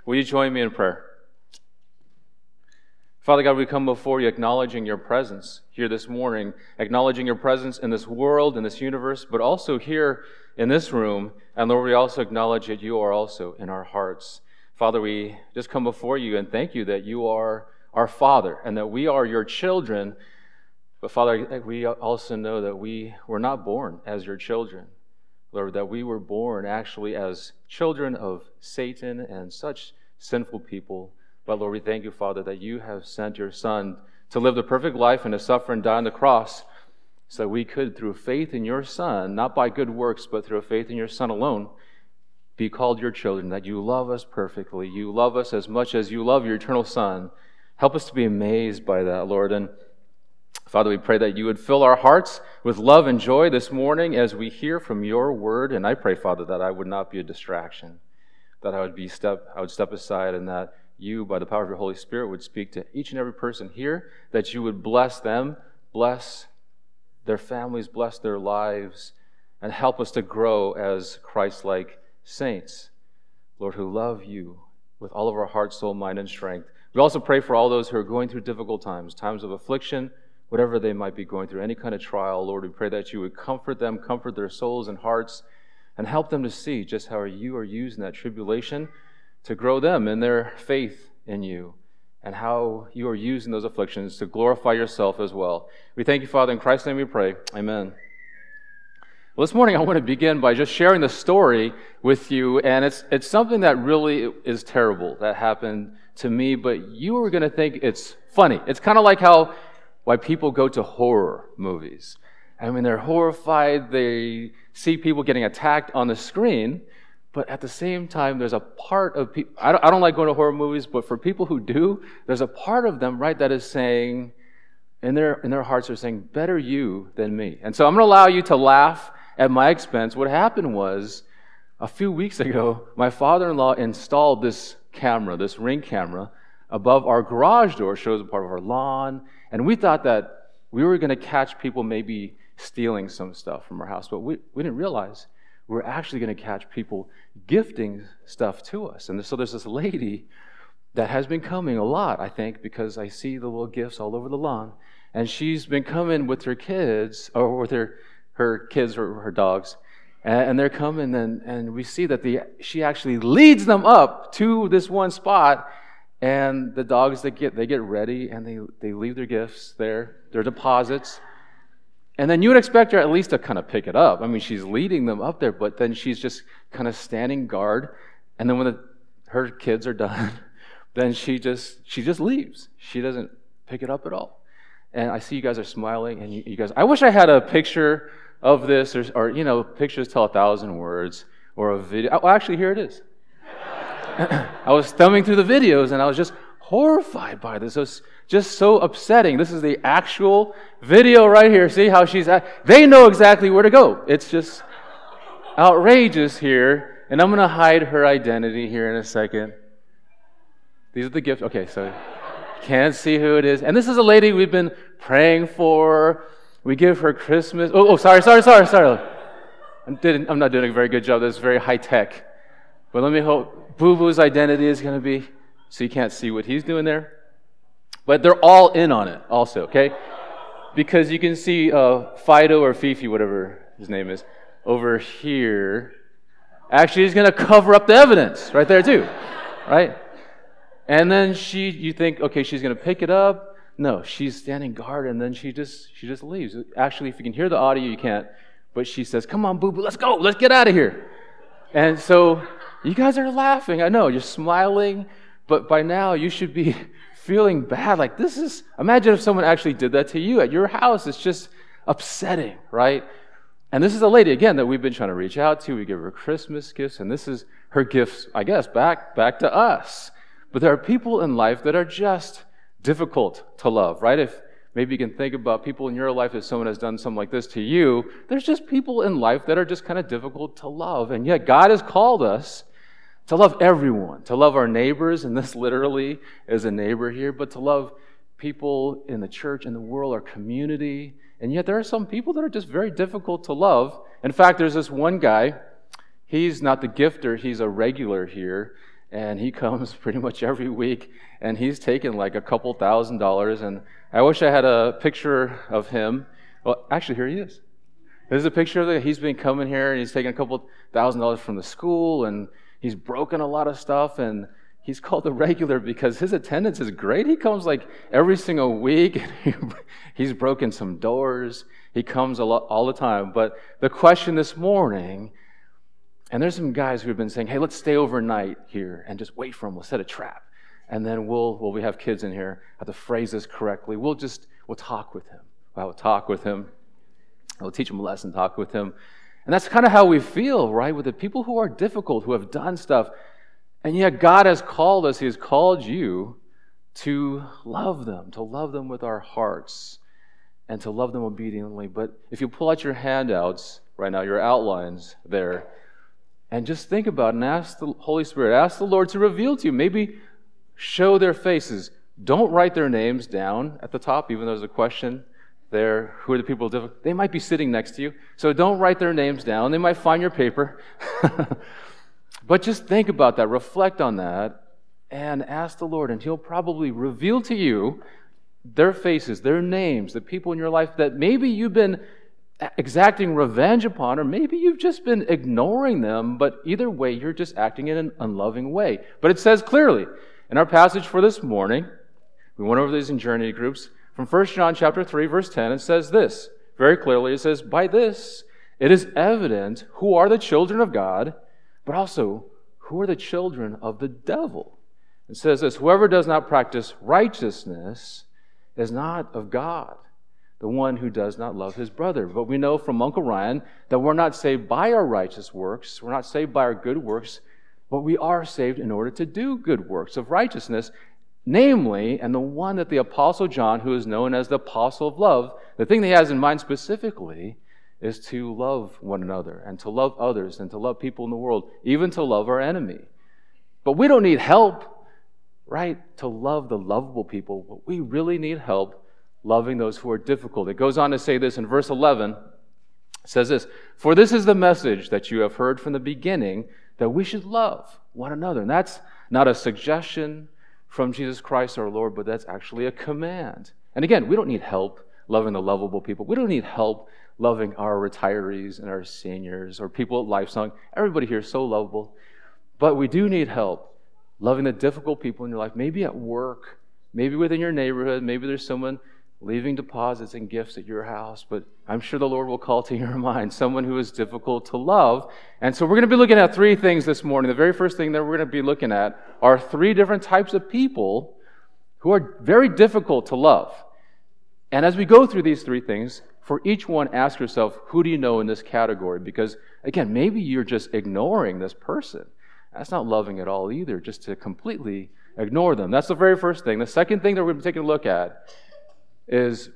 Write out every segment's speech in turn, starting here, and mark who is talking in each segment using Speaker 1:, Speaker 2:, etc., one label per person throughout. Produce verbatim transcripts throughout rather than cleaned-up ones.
Speaker 1: Will you join me in prayer? Father God, we come before you acknowledging your presence here this morning, acknowledging your presence in this world, in this universe, but also here in this room. And Lord, we also acknowledge that you are also in our hearts. Father, we just come before you and thank you that you are our Father and that we are your children. But Father, we also know that we were not born as your children. Lord, that we were born actually as children of Satan and such sinful people. But Lord, we thank you, Father, that you have sent your Son to live the perfect life and to suffer and die on the cross so that we could, through faith in your Son, not by good works, but through faith in your Son alone, be called your children, that you love us perfectly. You love us as much as you love your eternal Son. Help us to be amazed by that, Lord. And Father, we pray that you would fill our hearts with love and joy this morning as we hear from your word. And I pray, Father, that I would not be a distraction, that I would be step, I would step aside, and that you, by the power of your Holy Spirit, would speak to each and every person here, that you would bless them, bless their families, bless their lives, and help us to grow as Christ-like saints, Lord, who love you with all of our heart, soul, mind, and strength. We also pray for all those who are going through difficult times, times of affliction, whatever they might be going through, any kind of trial. Lord, we pray that you would comfort them, comfort their souls and hearts, and help them to see just how you are using that tribulation to grow them in their faith in you, and how you are using those afflictions to glorify yourself as well. We thank you, Father. In Christ's name we pray. Amen. Well, this morning I want to begin by just sharing the story with you, and it's it's something that really is terrible that happened to me, but you are going to think it's funny. It's kind of like how why people go to horror movies. I mean, they're horrified. They see people getting attacked on the screen, but at the same time, there's a part of people, I don't, I don't like going to horror movies, but for people who do, there's a part of them, right, that is saying, in their in their hearts, are saying, better you than me. And so I'm going to allow you to laugh at my expense. What happened was, a few weeks ago, my father-in-law installed this camera, this Ring camera, above our garage door, shows a part of our lawn, and we thought that we were going to catch people maybe stealing some stuff from our house, but we, we didn't realize we were actually going to catch people gifting stuff to us. And so there's this lady that has been coming a lot, I think, because I see the little gifts all over the lawn, and she's been coming with her kids, or with her her kids or her dogs, and they're coming, and, and we see that the she actually leads them up to this one spot. And the dogs, they get they get ready, and they, they leave their gifts there, their deposits. And then you would expect her at least to kind of pick it up. I mean, she's leading them up there, but then she's just kind of standing guard. And then when the, her kids are done, then she just she just leaves. She doesn't pick it up at all. And I see you guys are smiling, and you, you guys, I wish I had a picture of this, or, or you know, pictures tell a thousand words, or a video. Oh, actually, here it is. I was thumbing through the videos, and I was just horrified by this. It was just so upsetting. This is the actual video right here. See how she's at? They know exactly where to go. It's just outrageous here. And I'm going to hide her identity here in a second. These are the gifts. Okay, so can't see who it is. And this is a lady we've been praying for. We give her Christmas. Oh, oh sorry, sorry, sorry, sorry. I'm, didn't, I'm not doing a very good job. This is very high tech. But let me hope Boo Boo's identity is going to be, so you can't see what he's doing there. But they're all in on it also, okay? Because you can see uh, Fido or Fifi, whatever his name is, over here. Actually, he's going to cover up the evidence right there too, right? And then she, you think, okay, she's going to pick it up. No, she's standing guard, and then she just she just leaves. Actually, if you can hear the audio, you can't. But she says, come on, Boo Boo, let's go. Let's get out of here. And so you guys are laughing. I know, you're smiling. But by now, you should be feeling bad. Like, this is, imagine if someone actually did that to you at your house. It's just upsetting, right? And this is a lady, again, that we've been trying to reach out to. We give her Christmas gifts, and this is her gifts, I guess, back, back to us. But there are people in life that are just difficult to love, right? If maybe you can think about people in your life, if someone has done something like this to you, there's just people in life that are just kind of difficult to love. And yet God has called us to love everyone, to love our neighbors, and this literally is a neighbor here, but to love people in the church, in the world, our community. And yet there are some people that are just very difficult to love. In fact, there's this one guy, he's not the gifter, he's a regular here, and he comes pretty much every week, and he's taken like a couple thousand dollars, and I wish I had a picture of him. Well, actually, here he is. There's a picture of it. He's been coming here, and he's taken a couple thousand dollars from the school, and he's broken a lot of stuff, and he's called a regular because his attendance is great. He comes like every single week, and he, he's broken some doors. He comes a lot, all the time. But the question this morning, and there's some guys who have been saying, hey, let's stay overnight here and just wait for him. We'll set a trap. And then we'll, well, we have kids in here, I have to phrase this correctly. We'll just, we'll talk with him. We'll talk with him. We'll teach him a lesson, talk with him. And that's kind of how we feel, right? With the people who are difficult, who have done stuff. And yet God has called us, He has called you to love them, to love them with our hearts, and to love them obediently. But if you pull out your handouts right now, your outlines there, and just think about it and ask the Holy Spirit, ask the Lord to reveal to you. Maybe show their faces. Don't write their names down at the top, even though there's a question there. Who are the people difficult? They might be sitting next to you, so don't write their names down. They might find your paper. But just think about that, reflect on that, and ask the Lord, and He'll probably reveal to you their faces, their names, the people in your life that maybe you've been exacting revenge upon, or maybe you've just been ignoring them, but either way, you're just acting in an unloving way. But it says clearly, in our passage for this morning, we went over these in journey groups, from First John chapter three, verse ten, it says this, very clearly, it says, by this it is evident who are the children of God, but also who are the children of the devil. It says this, whoever does not practice righteousness is not of God, the one who does not love his brother. But we know from Uncle Ryan that we're not saved by our righteous works, we're not saved by our good works, but we are saved in order to do good works of righteousness, namely, and the one that the Apostle John, who is known as the Apostle of Love, the thing that he has in mind specifically is to love one another and to love others and to love people in the world, even to love our enemy. But we don't need help, right, to love the lovable people. But we really need help loving those who are difficult. It goes on to say this in verse eleven. It says this, for this is the message that you have heard from the beginning, that we should love one another. And that's not a suggestion from Jesus Christ our Lord, but that's actually a command. And again, we don't need help loving the lovable people. We don't need help loving our retirees and our seniors or people at Lifesong. Everybody here is so lovable. But we do need help loving the difficult people in your life, maybe at work, maybe within your neighborhood, maybe there's someone leaving deposits and gifts at your house, but I'm sure the Lord will call to your mind someone who is difficult to love. And so we're going to be looking at three things this morning. The very first thing that we're going to be looking at are three different types of people who are very difficult to love. And as we go through these three things, for each one, ask yourself, who do you know in this category? Because, again, maybe you're just ignoring this person. That's not loving at all either, just to completely ignore them. That's the very first thing. The second thing that we're going to be taking a look at is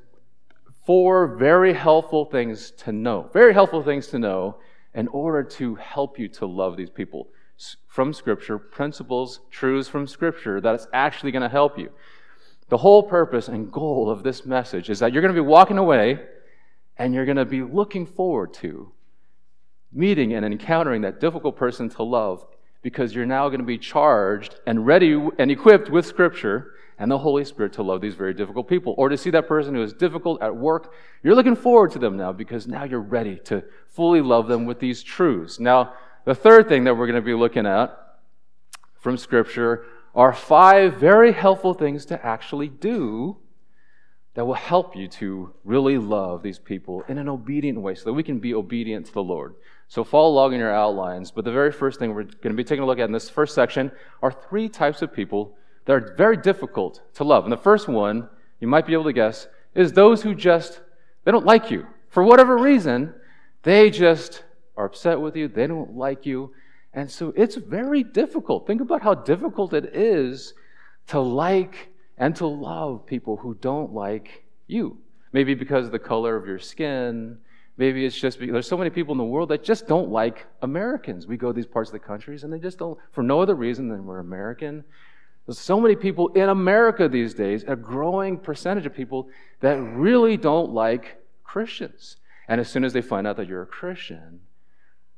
Speaker 1: four very helpful things to know. Very helpful things to know in order to help you to love these people from Scripture, principles, truths from Scripture that's actually going to help you. The whole purpose and goal of this message is that you're going to be walking away and you're going to be looking forward to meeting and encountering that difficult person to love, because you're now going to be charged and ready and equipped with Scripture and the Holy Spirit to love these very difficult people. Or to see that person who is difficult at work, you're looking forward to them now, because now you're ready to fully love them with these truths. Now, the third thing that we're going to be looking at from Scripture are five very helpful things to actually do that will help you to really love these people in an obedient way so that we can be obedient to the Lord. So follow along in your outlines, but the very first thing we're going to be taking a look at in this first section are three types of people that are very difficult to love. And the first one, you might be able to guess, is those who just, they don't like you. For whatever reason, they just are upset with you, they don't like you, and so it's very difficult. Think about how difficult it is to like and to love people who don't like you. Maybe because of the color of your skin. Maybe it's just because there's so many people in the world that just don't like Americans. We go to these parts of the countries and they just don't, for no other reason than we're American. There's so many people in America these days, a growing percentage of people that really don't like Christians. And as soon as they find out that you're a Christian,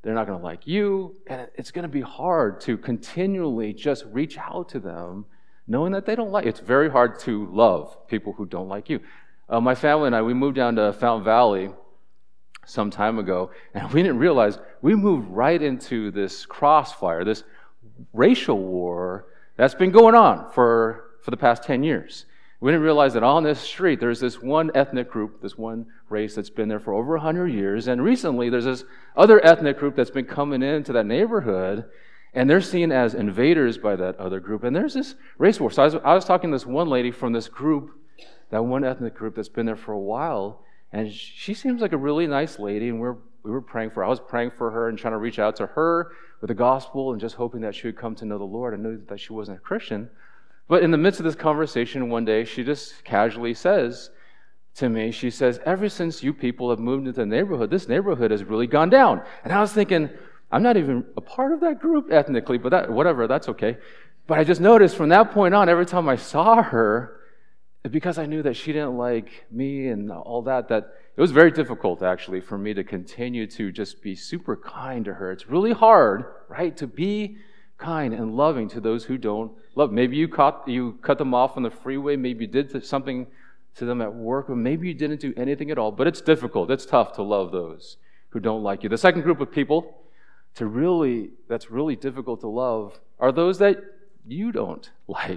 Speaker 1: they're not going to like you, and it's going to be hard to continually just reach out to them knowing that they don't like you. It's very hard to love people who don't like you. Uh, my family and I, we moved down to Fountain Valley some time ago, and we didn't realize we moved right into this crossfire, this racial war that's been going on for, for the past ten years. We didn't realize that on this street there's this one ethnic group, this one race that's been there for over one hundred years, and recently there's this other ethnic group that's been coming into that neighborhood, and they're seen as invaders by that other group, and there's this race war. So I was, I was talking to this one lady from this group, that one ethnic group that's been there for a while, and she seems like a really nice lady, and we're, we were praying for her. I was praying for her and trying to reach out to her with the gospel and just hoping that she would come to know the Lord. I knew that she wasn't a Christian. But in the midst of this conversation one day, she just casually says to me, she says, ever since you people have moved into the neighborhood, this neighborhood has really gone down. And I was thinking, I'm not even a part of that group ethnically, but that whatever, that's okay. But I just noticed from that point on, every time I saw her, because I knew that she didn't like me and all that, that it was very difficult actually for me to continue to just be super kind to her. It's really hard, right, to be kind and loving to those who don't love. Maybe you caught you cut them off on the freeway. Maybe you did something to them at work, or maybe you didn't do anything at all. But it's difficult. It's tough to love those who don't like you. The second group of people to really that's really difficult to love are those that you don't like.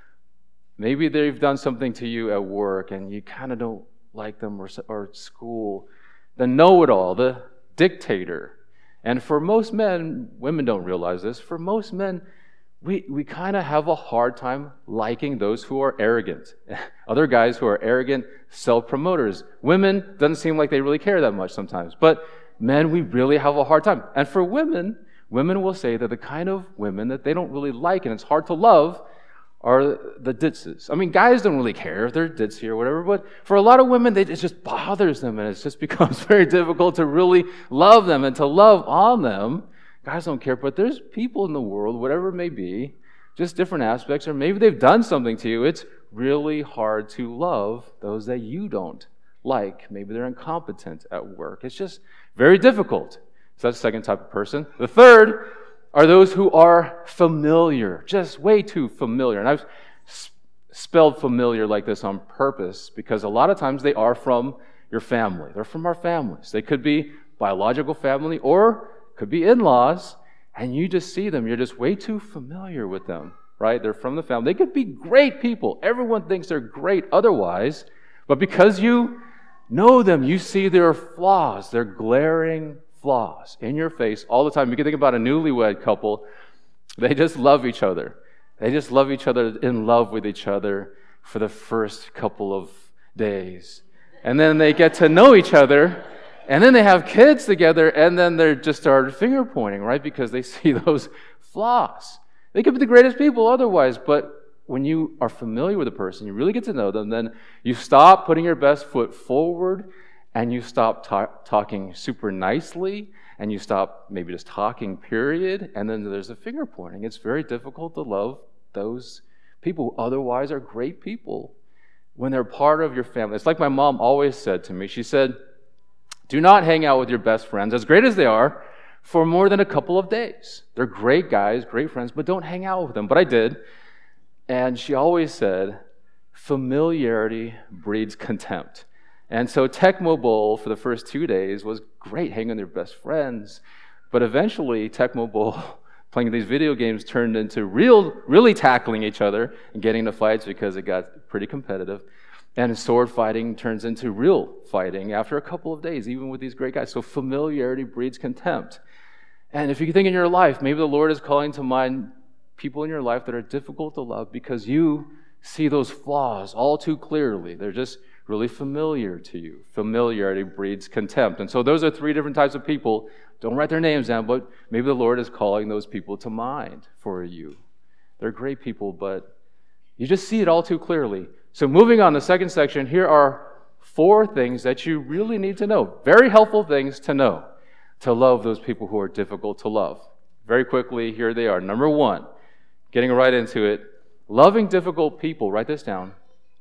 Speaker 1: Maybe they've done something to you at work, and you kind of don't like them, or or at school. The know-it-all, the dictator. And for most men, women don't realize this, for most men, we, we kind of have a hard time liking those who are arrogant. Other guys who are arrogant self-promoters. Women, doesn't seem like they really care that much sometimes. But men, we really have a hard time. And for women, women will say that the kind of women that they don't really like and it's hard to love are the ditzes. I mean, guys don't really care if they're ditzy or whatever, but for a lot of women, they, it just bothers them, and it just becomes very difficult to really love them and to love on them. Guys don't care, but there's people in the world, whatever it may be, just different aspects, or maybe they've done something to you. It's really hard to love those that you don't like. Maybe they're incompetent at work. It's just very difficult. So that's the second type of person. The third are those who are familiar, just way too familiar. And I've spelled familiar like this on purpose because a lot of times they are from your family. They're from our families. They could be biological family or could be in-laws, and you just see them. You're just way too familiar with them, right? They're from the family. They could be great people. Everyone thinks they're great otherwise, but because you know them, you see their flaws, their glaring flaws in your face all the time. You can think about a newlywed couple. They just love each other. They just love each other, in love with each other for the first couple of days. And then they get to know each other, and then they have kids together, and then they just start finger pointing, right? Because they see those flaws. They could be the greatest people otherwise, but when you are familiar with a person, you really get to know them, then you stop putting your best foot forward, and you stop ta- talking super nicely, and you stop maybe just talking, period, and then there's a finger pointing. It's very difficult to love those people who otherwise are great people when they're part of your family. It's like my mom always said to me. She said, do not hang out with your best friends, as great as they are, for more than a couple of days. They're great guys, great friends, but don't hang out with them. But I did. And she always said, familiarity breeds contempt. And so Tecmo Bowl for the first two days was great, hanging with their best friends. But eventually, Tecmo Bowl, playing these video games, turned into real, really tackling each other and getting into fights because it got pretty competitive. And sword fighting turns into real fighting after a couple of days, even with these great guys. So familiarity breeds contempt. And if you think in your life, maybe the Lord is calling to mind people in your life that are difficult to love because you see those flaws all too clearly. They're just really familiar to you. Familiarity breeds contempt. And so those are three different types of people. Don't write their names down, but maybe the Lord is calling those people to mind for you. They're great people, but you just see it all too clearly. So moving on, the second section, here are four things that you really need to know. Very helpful things to know to love those people who are difficult to love. Very quickly, here they are. Number one, getting right into it, loving difficult people, write this down.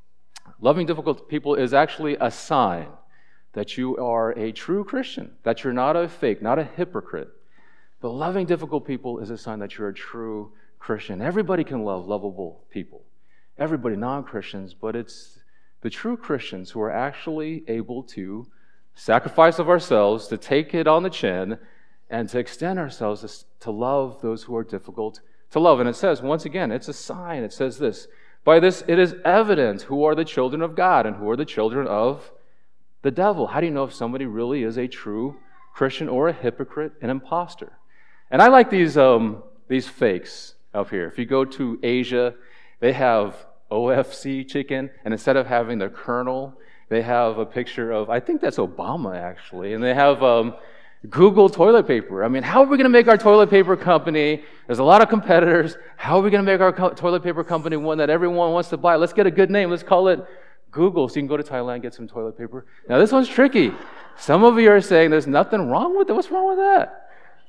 Speaker 1: Loving difficult people is actually a sign that you are a true Christian, that you're not a fake, not a hypocrite. But loving difficult people is a sign that you're a true Christian. Everybody can love lovable people. Everybody, non-Christians, but it's the true Christians who are actually able to sacrifice of ourselves, to take it on the chin, and to extend ourselves to love those who are difficult to love. And it says, once again, it's a sign. It says this, by this it is evident who are the children of God and who are the children of the devil. How do you know if somebody really is a true Christian or a hypocrite, an imposter? And I like these um, these fakes up here. If you go to Asia, they have O F C chicken, and instead of having the Colonel, they have a picture of, I think that's Obama actually, and they have um, Google toilet paper. I mean, how are we going to make our toilet paper company? There's a lot of competitors. How are we going to make our co- toilet paper company one that everyone wants to buy? Let's get a good name. Let's call it Google. So you can go to Thailand and get some toilet paper. Now, this one's tricky. Some of you are saying there's nothing wrong with it. What's wrong with that?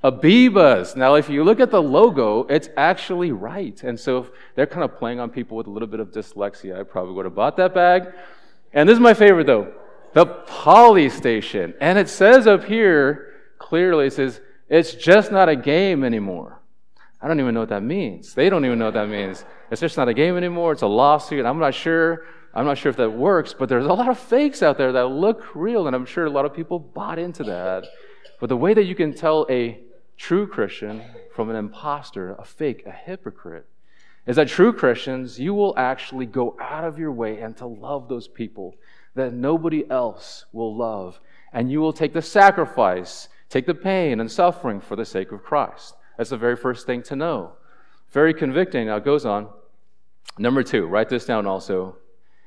Speaker 1: Abibas. Now, if you look at the logo, it's actually right. And so if they're kind of playing on people with a little bit of dyslexia, I probably would have bought that bag. And this is my favorite, though. The Poly Station. And it says up here, clearly, it says, it's just not a game anymore. I don't even know what that means. They don't even know what that means. It's just not a game anymore. It's a lawsuit. I'm not sure. I'm not sure if that works, but there's a lot of fakes out there that look real, and I'm sure a lot of people bought into that. But the way that you can tell a true Christian from an imposter, a fake, a hypocrite, is that true Christians, you will actually go out of your way and to love those people that nobody else will love. And you will take the sacrifice, take the pain and suffering for the sake of Christ. That's the very first thing to know. Very convicting. Now it goes on. Number two, write this down also.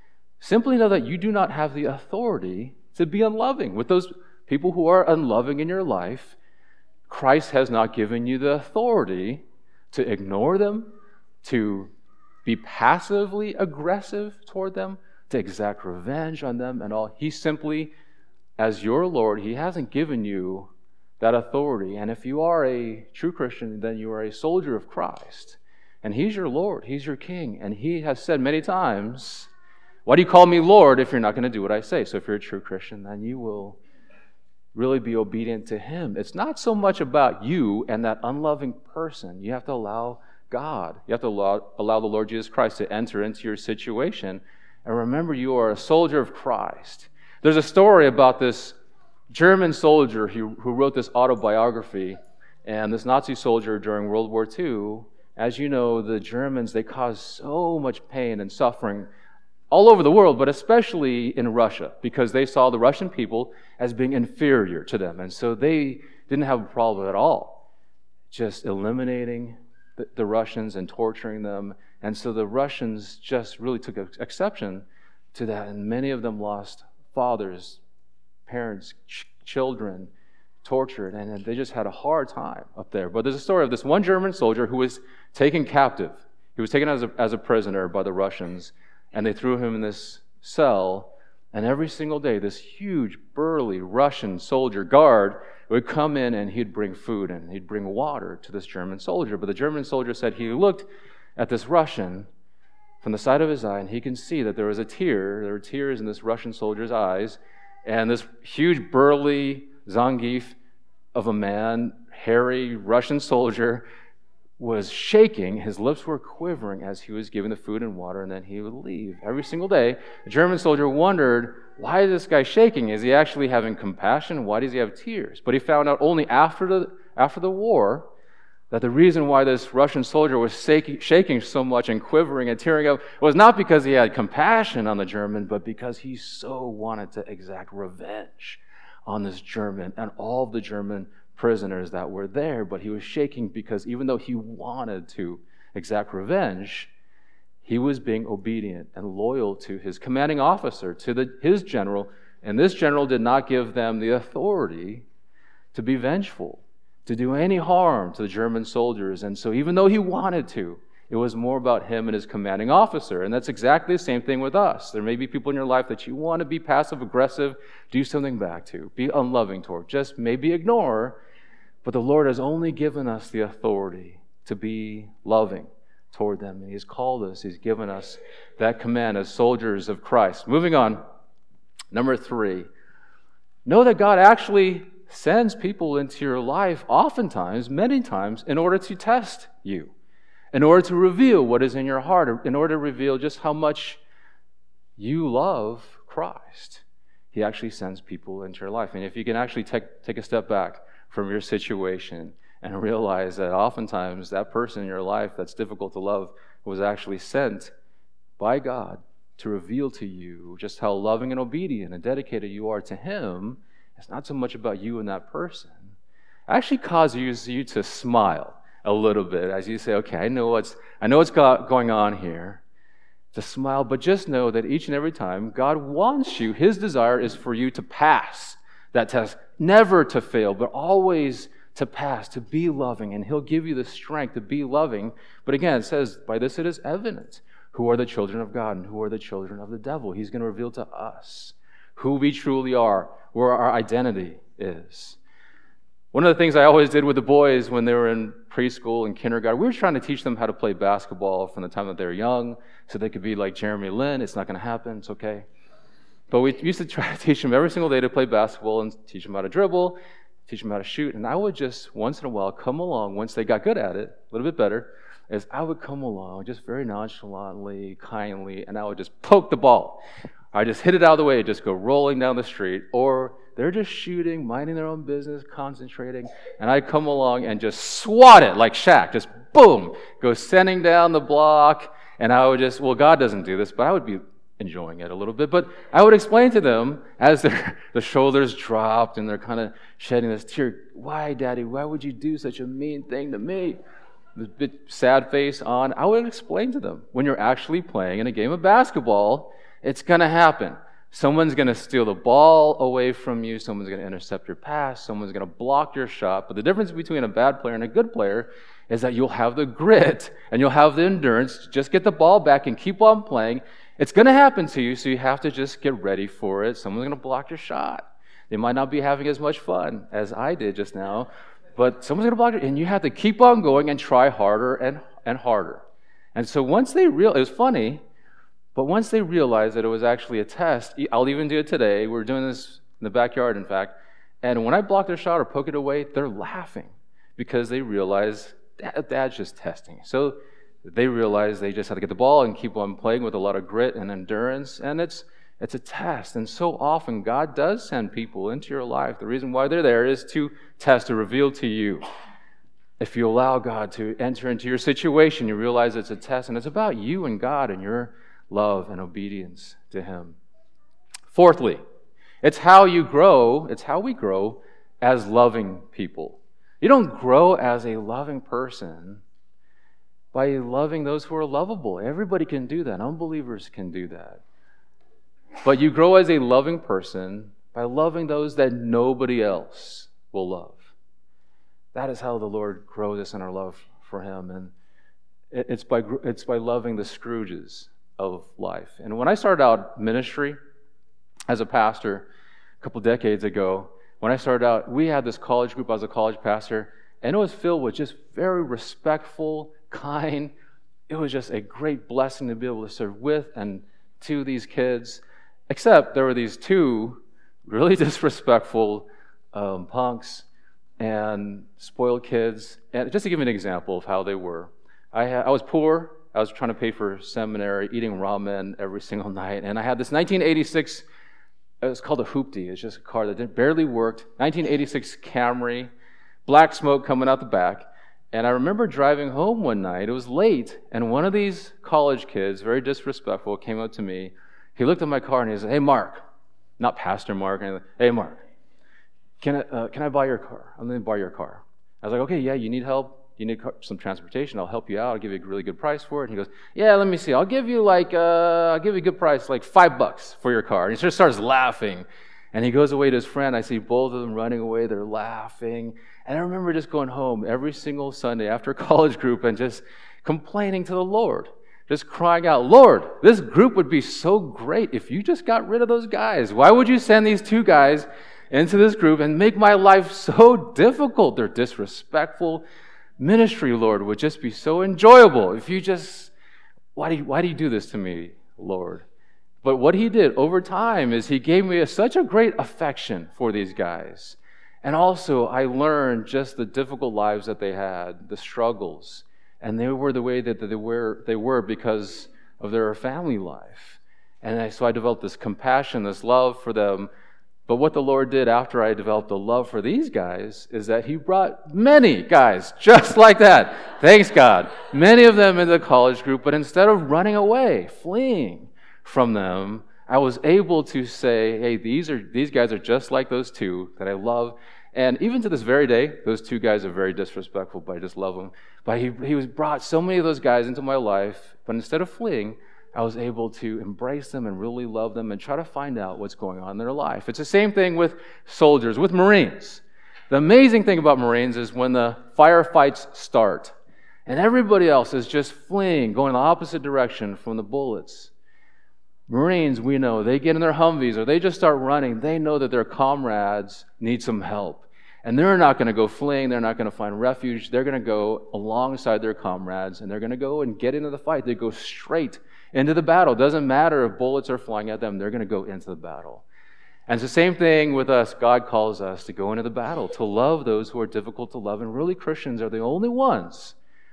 Speaker 1: Simply know that you do not have the authority to be unloving. With those people who are unloving in your life, Christ has not given you the authority to ignore them, to be passively aggressive toward them, to exact revenge on them and all. He simply, as your Lord, He hasn't given you that authority. And if you are a true Christian, then you are a soldier of Christ. And He's your Lord. He's your King. And He has said many times, why do you call me Lord if you're not going to do what I say? So if you're a true Christian, then you will really be obedient to Him. It's not so much about you and that unloving person. You have to allow God. You have to allow, allow the Lord Jesus Christ to enter into your situation. And remember, you are a soldier of Christ. There's a story about this German soldier who, who wrote this autobiography. And this Nazi soldier during World War Two, as you know, the Germans, they caused so much pain and suffering all over the world, but especially in Russia, because they saw the Russian people as being inferior to them. And so they didn't have a problem at all, just eliminating the, the Russians and torturing them. And so the Russians just really took exception to that, and many of them lost fathers, parents, ch- children, tortured, and they just had a hard time up there. But there's a story of this one German soldier who was taken captive. He was taken as a, as a prisoner by the Russians, and they threw him in this cell, and every single day, this huge, burly Russian soldier guard would come in, and he'd bring food, and he'd bring water to this German soldier. But the German soldier said he looked at this Russian from the side of his eye, and he can see that there was a tear. There were tears in this Russian soldier's eyes, and this huge, burly Zangief of a man, hairy Russian soldier, was shaking. His lips were quivering as he was giving the food and water, and then he would leave. Every single day, the German soldier wondered, why is this guy shaking? Is he actually having compassion? Why does he have tears? But he found out only after the, after the war that the reason why this Russian soldier was shaking so much and quivering and tearing up was not because he had compassion on the German, but because he so wanted to exact revenge on this German and all of the German prisoners that were there. But he was shaking because even though he wanted to exact revenge, he was being obedient and loyal to his commanding officer, to the, his general, and this general did not give them the authority to be vengeful, to do any harm to the German soldiers. And so even though he wanted to, it was more about him and his commanding officer. And that's exactly the same thing with us. There may be people in your life that you want to be passive-aggressive, do something back to, be unloving toward, just maybe ignore. But the Lord has only given us the authority to be loving toward them. And He's called us, He's given us that command as soldiers of Christ. Moving on, number three. Know that God actually sends people into your life oftentimes, many times, in order to test you, in order to reveal what is in your heart, in order to reveal just how much you love Christ. He actually sends people into your life. And if you can actually take, take a step back from your situation and realize that oftentimes that person in your life that's difficult to love was actually sent by God to reveal to you just how loving and obedient and dedicated you are to Him, it's not so much about you and that person. It actually causes you to smile a little bit as you say, okay, I know what's I know what's got, going on here. To smile, but just know that each and every time God wants you, His desire is for you to pass that test, never to fail, but always to pass, to be loving, and He'll give you the strength to be loving. But again, it says, by this it is evident who are the children of God and who are the children of the devil. He's going to reveal to us who we truly are, where our identity is. One of the things I always did with the boys when they were in preschool and kindergarten, we were trying to teach them how to play basketball from the time that they were young so they could be like Jeremy Lin. It's not going to happen. It's okay. But we used to try to teach them every single day to play basketball and teach them how to dribble, teach them how to shoot. And I would just, once in a while, come along, once they got good at it, a little bit better, is I would come along just very nonchalantly, kindly, and I would just poke the ball. I just hit it out of the way, just go rolling down the street, or they're just shooting, minding their own business, concentrating, and I'd come along and just swat it like Shaq, just boom, go sending down the block, and I would just, well, God doesn't do this, but I would be enjoying it a little bit, but I would explain to them as their the shoulders dropped and they're kind of shedding this tear, why, Daddy, why would you do such a mean thing to me? This bit sad face on, I would explain to them, when you're actually playing in a game of basketball, it's going to happen. Someone's going to steal the ball away from you. Someone's going to intercept your pass. Someone's going to block your shot. But the difference between a bad player and a good player is that you'll have the grit and you'll have the endurance to just get the ball back and keep on playing. It's going to happen to you, so you have to just get ready for it. Someone's going to block your shot. They might not be having as much fun as I did just now, but someone's going to block it, and you have to keep on going and try harder and, and harder. And so once they realized, it was funny, but once they realized that it was actually a test, I'll even do it today. We're doing this in the backyard, in fact. And when I block their shot or poke it away, they're laughing because they realize Dad, Dad's just testing. So they realize they just have to get the ball and keep on playing with a lot of grit and endurance. And it's it's a test. And so often God does send people into your life. The reason why they're there is to test, to reveal to you. If you allow God to enter into your situation, you realize it's a test. And it's about you and God and your love and obedience to Him. Fourthly, it's how you grow, it's how we grow as loving people. You don't grow as a loving person by loving those who are lovable. Everybody can do that. Unbelievers can do that. But you grow as a loving person by loving those that nobody else will love. That is how the Lord grows us in our love for Him. And it's by, it's by loving the Scrooges of life. And when I started out ministry as a pastor a couple decades ago, when I started out, we had this college group. I was a college pastor, and it was filled with just very respectful, kind. It was just a great blessing to be able to serve with and to these kids, except there were these two really disrespectful um, punks and spoiled kids. And just to give you an example of how they were, I, ha- I was poor. I was trying to pay for seminary, eating ramen every single night, and I had this nineteen eighty-six, it was called a Hoopty. It's just a car that barely worked, nineteen eighty-six Camry, black smoke coming out the back. And I remember driving home one night, it was late, and one of these college kids, very disrespectful, came up to me. He looked at my car and he said, "Hey, Mark," not Pastor Mark, and "Hey, Mark, can I, uh, can I buy your car? I'm going to buy your car." I was like, "Okay, yeah, you need help? You need some transportation? I'll help you out. I'll give you a really good price for it." And he goes, "Yeah, let me see. I'll give you like, uh, I'll give you a good price, like five bucks for your car." And he just starts laughing. And he goes away to his friend. I see both of them running away. They're laughing. And I remember just going home every single Sunday after college group and just complaining to the Lord, just crying out, "Lord, this group would be so great if you just got rid of those guys. Why would you send these two guys into this group and make my life so difficult? They're disrespectful. Ministry, Lord, would just be so enjoyable if you just, why do you, why do you do this to me, Lord?" But what He did over time is He gave me a, such a great affection for these guys. And also, I learned just the difficult lives that they had, the struggles. And they were the way that they were, they were because of their family life. And I, so I developed this compassion, this love for them. But what the Lord did after I developed a love for these guys is that He brought many guys just like that. Thanks, God. Many of them in the college group, but instead of running away, fleeing from them, I was able to say, hey, these are these guys are just like those two that I love. And even to this very day, those two guys are very disrespectful, but I just love them. But he, he was brought so many of those guys into my life, but instead of fleeing, I was able to embrace them and really love them and try to find out what's going on in their life. It's the same thing with soldiers, with Marines. The amazing thing about Marines is when the firefights start, and everybody else is just fleeing, going the opposite direction from the bullets. Marines, we know, they get in their Humvees or they just start running. They know that their comrades need some help. And they're not going to go fleeing. They're not going to find refuge. They're going to go alongside their comrades, and they're going to go and get into the fight. They go straight into the battle. Doesn't matter if bullets are flying at them. They're going to go into the battle. And it's the same thing with us. God calls us to go into the battle, to love those who are difficult to love. And really, Christians are the only ones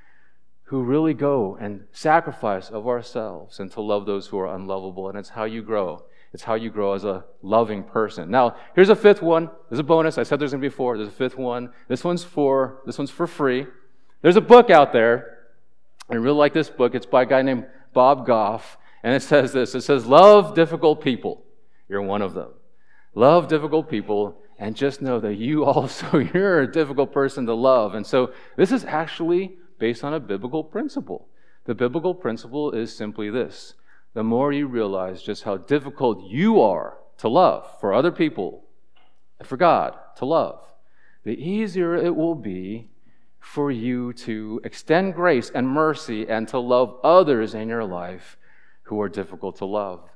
Speaker 1: who really go and sacrifice of ourselves and to love those who are unlovable. And it's how you grow. It's how you grow as a loving person. Now, here's a fifth one. There's a bonus. I said there's going to be four. There's a fifth one. This one's for, this one's for free. There's a book out there. I really like this book. It's by a guy named Bob Goff. And it says this. It says, love difficult people. You're one of them. Love difficult people. And just know that you also, you're a difficult person to love. And so this is actually based on a biblical principle. The biblical principle is simply this. The more you realize just how difficult you are to love for other people, and for God to love, the easier it will be for you to extend grace and mercy and to love others in your life who are difficult to love.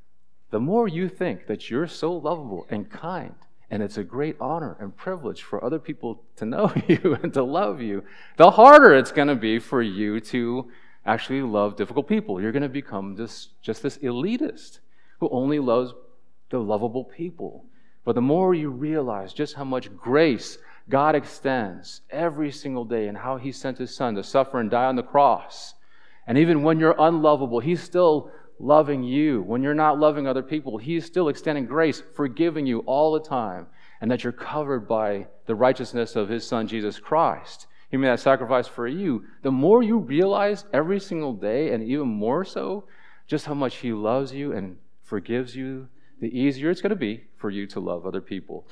Speaker 1: The more you think that you're so lovable and kind, and it's a great honor and privilege for other people to know you and to love you, the harder it's going to be for you to actually love difficult people. You're going to become this, just this elitist who only loves the lovable people. But the more you realize just how much grace God extends every single day and how He sent His Son to suffer and die on the cross, and even when you're unlovable, He's still loving you. When you're not loving other people, He's still extending grace, forgiving you all the time, and that you're covered by the righteousness of His Son, Jesus Christ. He made that sacrifice for you. The more you realize every single day, and even more so, just how much He loves you and forgives you, the easier it's going to be for you to love other people.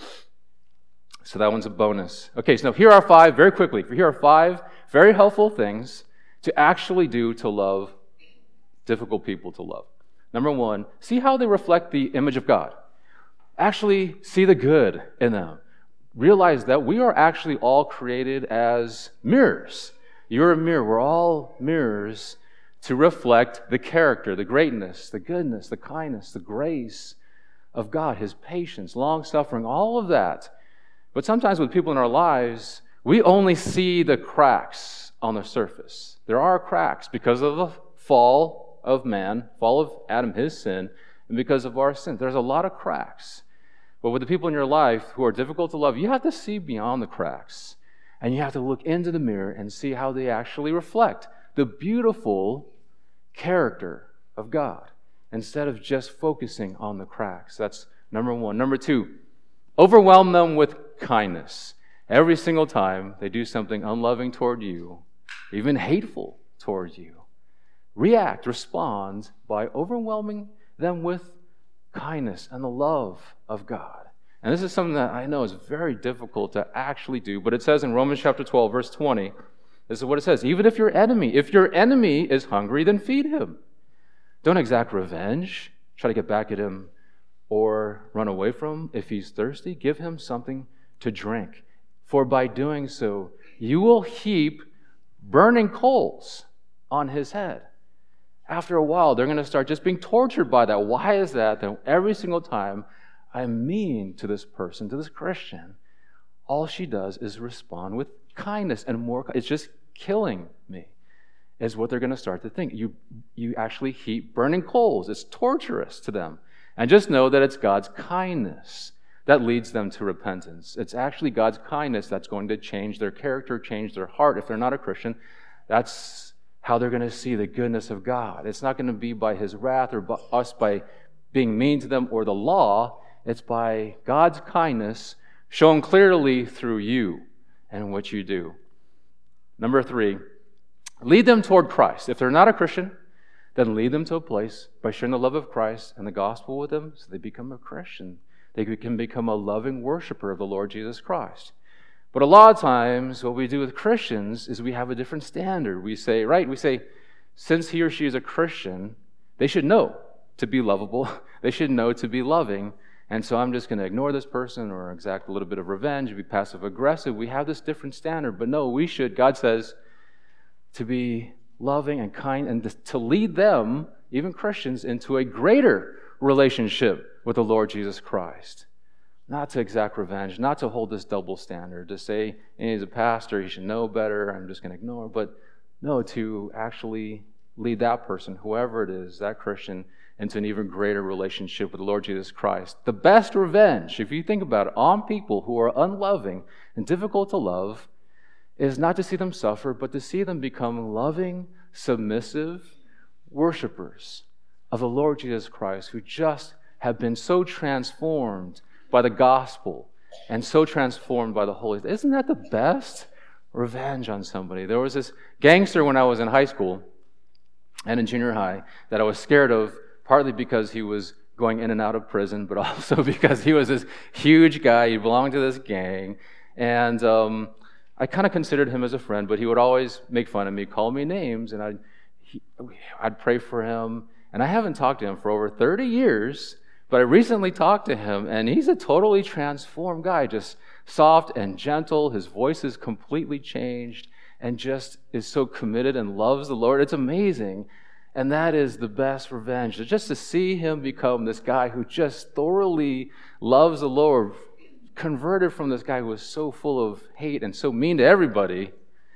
Speaker 1: So that one's a bonus. Okay, so now here are five, very quickly, here are five very helpful things to actually do to love difficult people to love. Number one, see how they reflect the image of God. Actually see the good in them. Realize that we are actually all created as mirrors. You're a mirror. We're all mirrors to reflect the character, the greatness, the goodness, the kindness, the grace of God, His patience, long-suffering, all of that. But sometimes with people in our lives, we only see the cracks on the surface. There are cracks because of the fall of man, fall of Adam, his sin, and because of our sin. There's a lot of cracks. But with the people in your life who are difficult to love, you have to see beyond the cracks. And you have to look into the mirror and see how they actually reflect the beautiful character of God, instead of just focusing on the cracks. That's number one. Number two, overwhelm them with kindness. Every single time they do something unloving toward you, even hateful toward you, react, respond by overwhelming them with kindness and the love of God. And this is something that I know is very difficult to actually do, but it says in Romans chapter twelve, verse twenty, this is what it says, even if your enemy, if your enemy is hungry, then feed him. Don't exact revenge, try to get back at him or run away from him. If he's thirsty, give him something to drink. For by doing so, you will heap burning coals on his head. After a while, they're going to start just being tortured by that. Why is that? That every single time I'm mean to this person, to this Christian, all she does is respond with kindness and more. It's just killing me, is what they're going to start to think. You, you actually heap burning coals. It's torturous to them. And just know that it's God's kindness that leads them to repentance. It's actually God's kindness that's going to change their character, change their heart. If they're not a Christian, that's how they're going to see the goodness of God. It's not going to be by His wrath or by us by being mean to them or the law. It's by God's kindness shown clearly through you and what you do. Number three, lead them toward Christ. If they're not a Christian, then lead them to a place by sharing the love of Christ and the gospel with them so they become a Christian. They can become a loving worshiper of the Lord Jesus Christ. But a lot of times, what we do with Christians is we have a different standard. We say, right, we say, since he or she is a Christian, they should know to be lovable. They should know to be loving. And so I'm just going to ignore this person or exact a little bit of revenge, be passive-aggressive. We have this different standard. But no, we should, God says, to be loving and kind and to lead them, even Christians, into a greater relationship with the Lord Jesus Christ. Not to exact revenge, not to hold this double standard, to say, hey, he's a pastor, he should know better, I'm just going to ignore. But no, to actually lead that person, whoever it is, that Christian, into an even greater relationship with the Lord Jesus Christ. The best revenge, if you think about it, on people who are unloving and difficult to love, is not to see them suffer, but to see them become loving, submissive worshipers of the Lord Jesus Christ, who just have been so transformed by the gospel and so transformed by the Holy Spirit. Isn't that the best revenge on somebody? There was this gangster when I was in high school and in junior high that I was scared of, partly because he was going in and out of prison, but also because he was this huge guy. He belonged to this gang. And um, I kind of considered him as a friend, but he would always make fun of me, call me names, and I'd, he, I'd pray for him. And I haven't talked to him for over thirty years, but I recently talked to him, and he's a totally transformed guy, just soft and gentle. His voice is completely changed and just is so committed and loves the Lord. It's amazing. And that is the best revenge, just to see him become this guy who just thoroughly loves the Lord, converted from this guy who was so full of hate and so mean to everybody,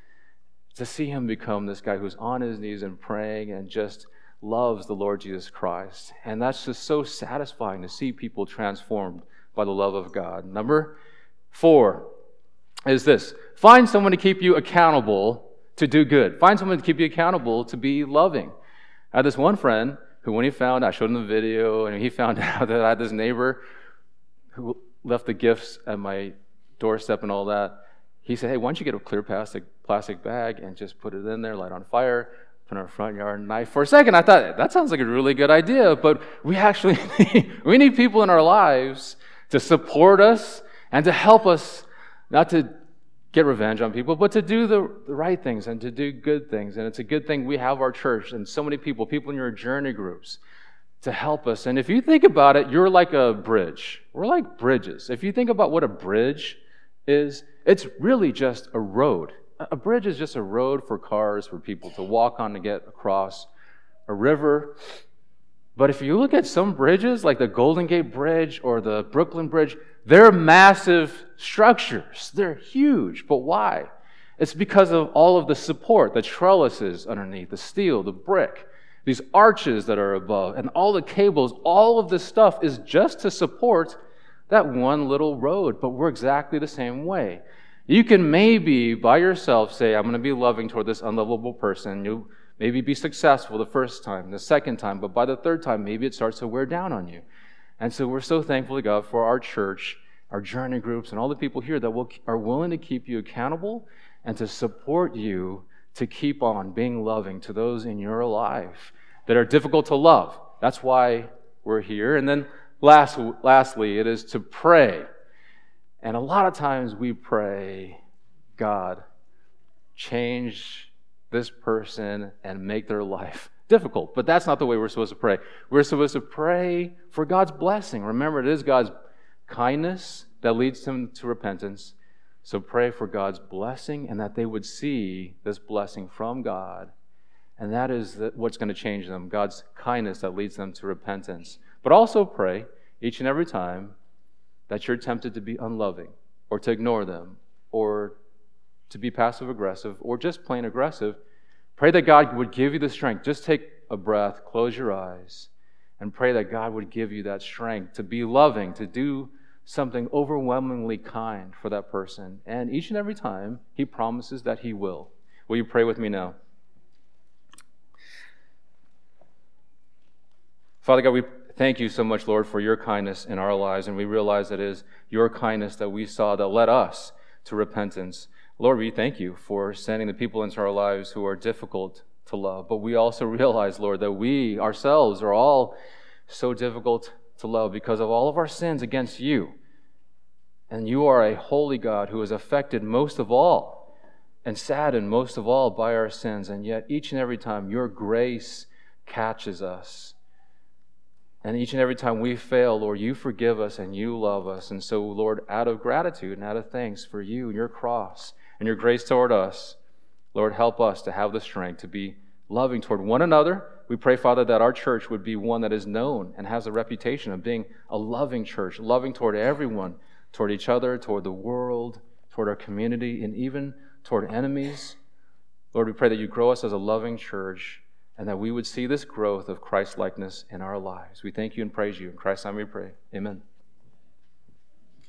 Speaker 1: to see him become this guy who's on his knees and praying and just loves the Lord Jesus Christ. And that's just so satisfying to see people transformed by the love of God. Number four is this: find someone to keep you accountable to do good. Find someone to keep you accountable to be loving. I had this one friend who, when he found, I showed him the video, and he found out that I had this neighbor who left the gifts at my doorstep and all that. He said, hey, why don't you get a clear plastic plastic bag and just put it in there, light on fire, in our front yard. And I, for a second, I thought, that sounds like a really good idea, but we actually need, we need people in our lives to support us and to help us, not to get revenge on people, but to do the, the right things and to do good things. And it's a good thing we have our church and so many people, people in your journey groups, to help us. And if you think about it, you're like a bridge. We're like bridges. If you think about what a bridge is, it's really just a road. A bridge is just a road for cars, for people to walk on to get across a river. But if you look at some bridges, like the Golden Gate Bridge or the Brooklyn Bridge, they're massive structures. They're huge. But why? It's because of all of the support, the trellises underneath, the steel, the brick, these arches that are above, and all the cables. All of this stuff is just to support that one little road. But we're exactly the same way. You can maybe by yourself say, I'm going to be loving toward this unlovable person. You'll maybe be successful the first time, the second time, but by the third time, maybe it starts to wear down on you. And so we're so thankful to God for our church, our journey groups, and all the people here that will, are willing to keep you accountable and to support you to keep on being loving to those in your life that are difficult to love. That's why we're here. And then last, lastly, it is to pray. And a lot of times we pray, God, change this person and make their life difficult. But that's not the way we're supposed to pray. We're supposed to pray for God's blessing. Remember, it is God's kindness that leads them to repentance. So pray for God's blessing and that they would see this blessing from God. And that is what's going to change them, God's kindness that leads them to repentance. But also pray each and every time that you're tempted to be unloving or to ignore them or to be passive-aggressive or just plain aggressive. Pray that God would give you the strength. Just take a breath, close your eyes, and pray that God would give you that strength to be loving, to do something overwhelmingly kind for that person. And each and every time, he promises that he will. Will you pray with me now? Father God, we thank you so much, Lord, for your kindness in our lives, and we realize that it is your kindness that we saw that led us to repentance. Lord, we thank you for sending the people into our lives who are difficult to love, but we also realize, Lord, that we ourselves are all so difficult to love because of all of our sins against you. And you are a holy God who is affected most of all and saddened most of all by our sins, and yet each and every time your grace catches us. And each and every time we fail, Lord, you forgive us and you love us. And so, Lord, out of gratitude and out of thanks for you and your cross and your grace toward us, Lord, help us to have the strength to be loving toward one another. We pray, Father, that our church would be one that is known and has a reputation of being a loving church, loving toward everyone, toward each other, toward the world, toward our community, and even toward enemies. Lord, we pray that you grow us as a loving church, and that we would see this growth of Christ-likeness in our lives. We thank you and praise you. In Christ's name we pray. Amen.